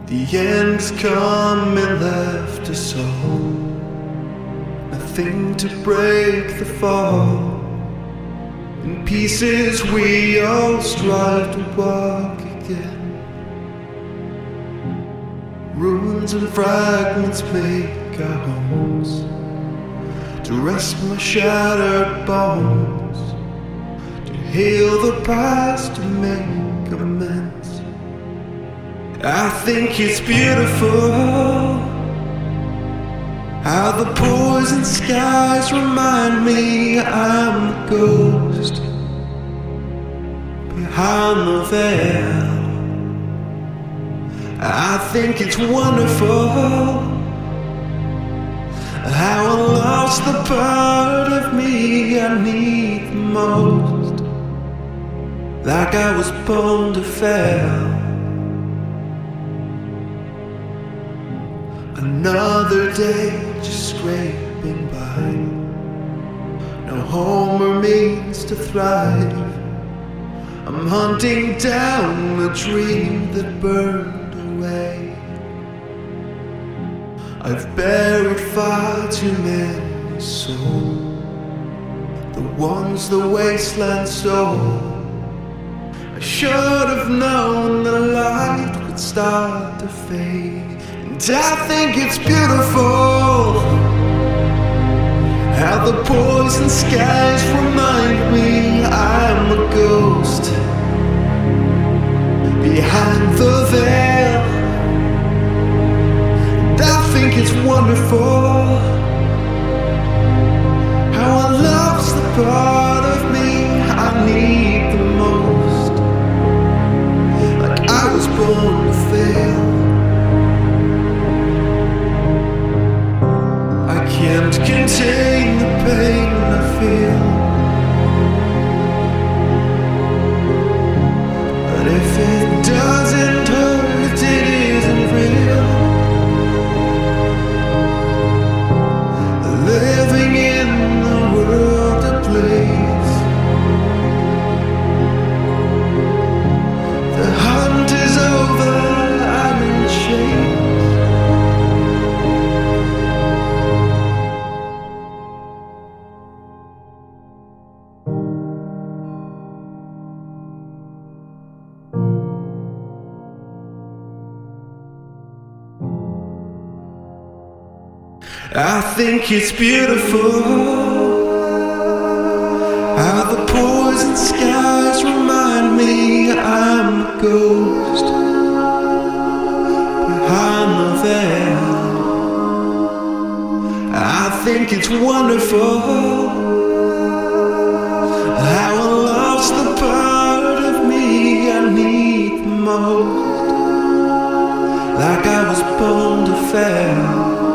The end's come and left us all, nothing to break the fall. In pieces we all strive to walk again. Ruins and fragments make our homes, to rest my shattered bones, to heal the past, to make amends. I think it's beautiful how the poison skies remind me I'm the ghost behind the veil. I think it's wonderful how I lost the part of me I need the most, like I was born to fail. Another day just scraping by, no home or means to thrive. I'm hunting down a dream that burned away. I've buried far too many souls, the ones the wasteland stole. I should have known the light would start to fade. And I think it's beautiful how the poison skies remind me I'm a ghost behind the veil. And I think it's wonderful how I lost the part of me I need the most, like I was born to fail. I can't contain the pain I feel, but if it doesn't hurt, it isn't real. Living in the world of place, the hunt is over, I'm in chains. I think it's beautiful how the poison skies remind me I'm a ghost behind the veil. I think it's wonderful how I lost the part of me I need the most, like I was born to fail.